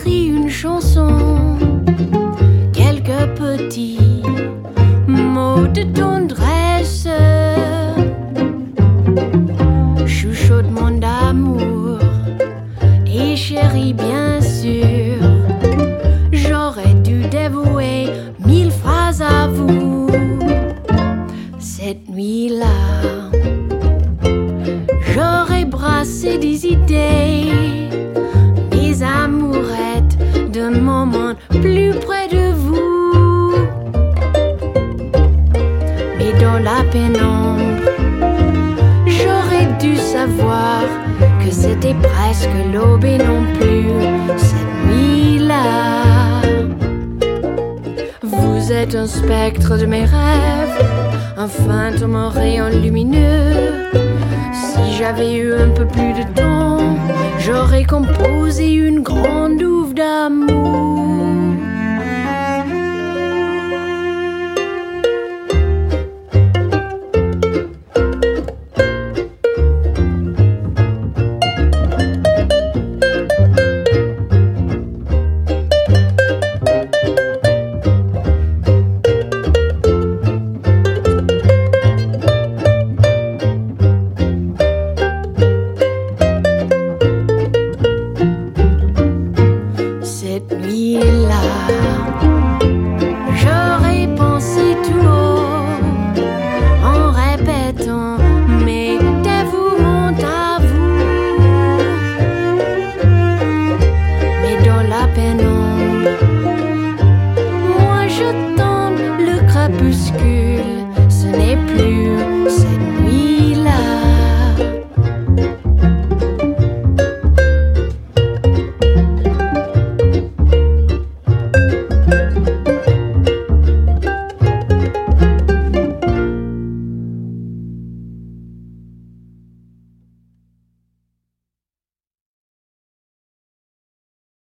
écrit une chanson, quelques petits mots de tendresse, chuchotement d'amour et chérie bien sûr. J'aurais dû dévouer 1000 phrases à vous cette nuit-là. J'aurais brassé des idées, des amourettes d'un moment plus près de vous. Mais dans la pénombre, j'aurais dû savoir que c'était presque l'aube et non plus cette nuit-là. Vous êtes un spectre de mes rêves, un fantôme en rayon lumineux. Si j'avais eu un peu plus de temps, j'aurais composé une grande ouvre d'amour.